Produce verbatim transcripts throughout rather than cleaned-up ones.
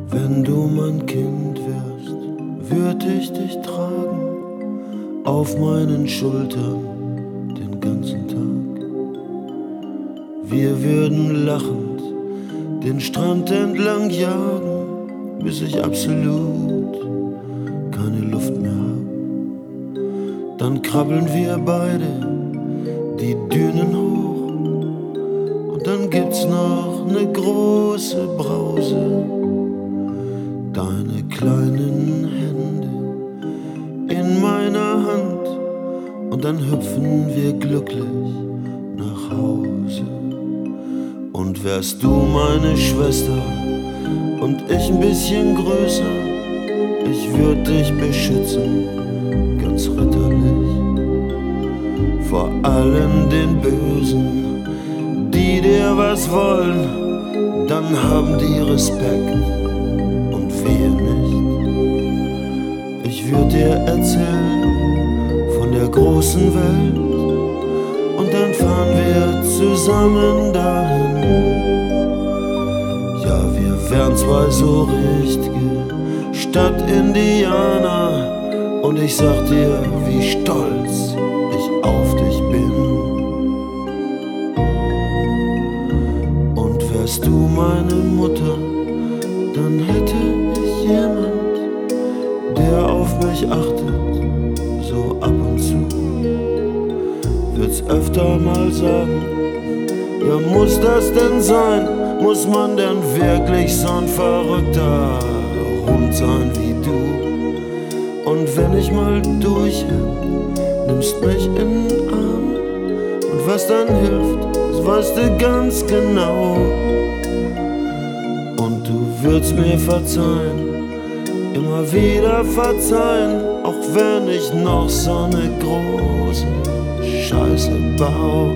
Wenn du mein Kind wärst, würd ich dich tragen auf meinen Schultern den ganzen Tag. Wir würden lachend den Strand entlang jagen, bis ich absolut keine Luft mehr hab. Dann krabbeln wir beide die Dünen hoch und dann gibt's noch ne große Brause. Deine kleinen Hände in meiner Hand und dann hüpfen wir glücklich nach Hause. Und wärst du meine Schwester und ich ein bisschen größer, ich würd dich beschützen, ganz ritterlich, vor allen den Bösen, die dir was wollen, dann haben die Respekt und wir nicht. Ich würd dir erzählen von der großen Welt und dann fahren wir zusammen dahin. Ja, wir wären zwei so richtige Stadtindianer und ich sag dir, wie stolz ich auf dich bin. Und wärst du meine Mutter, dann hätte ich jemand, der auf mich achtet, so ab und zu. Würd's öfter mal sagen, ja muss das denn sein? Muss man denn wirklich so ein verrückter Hund sein wie du? Und wenn ich mal durch bin, nimmst mich in den Arm und was dann hilft, das weißt du ganz genau. Und du würdest mir verzeihen, immer wieder verzeihen, auch wenn ich noch so ne große Scheiße bau.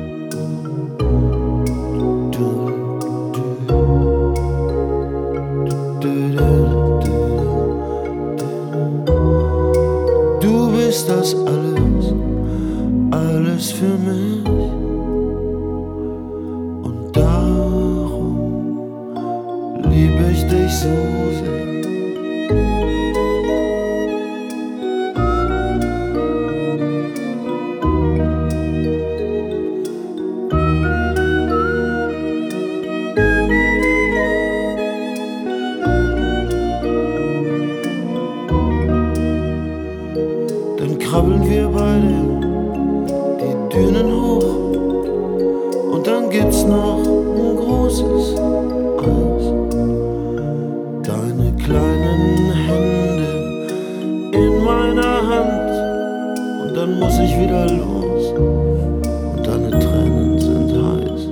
Du bist das alles, alles für mich. Und darum lieb ich dich so sehr. Dann krabbeln wir beide die Dünen hoch und dann gibt's noch ein großes Eis. Deine kleinen Hände in meiner Hand und dann muss ich wieder los und deine Tränen sind heiß.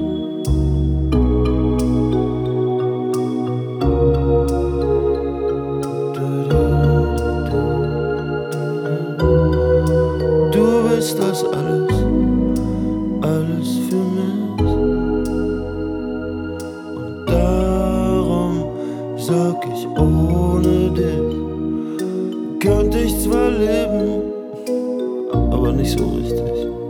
Du bist das alles, alles für mich. Und darum sag ich, ohne dich könnte ich zwar leben, aber nicht so richtig.